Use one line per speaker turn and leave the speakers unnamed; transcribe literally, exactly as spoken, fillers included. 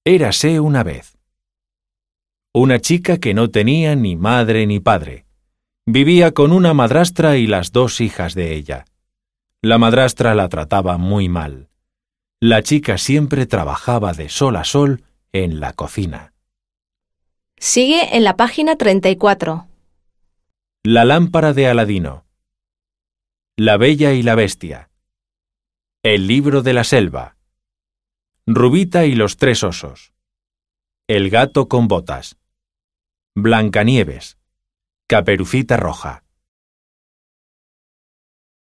Érase una vez una chica que no tenía ni madre ni padre. Vivía con una madrastra y las dos hijas de ella. La madrastra la trataba muy mal. La chica siempre trabajaba de sol a sol en la cocina.
Sigue en la página treinta y cuatro.
La lámpara de Aladino. La Bella y la Bestia. El libro de la selva. Rubita y los tres osos. El gato con botas. Blancanieves. Caperucita Roja.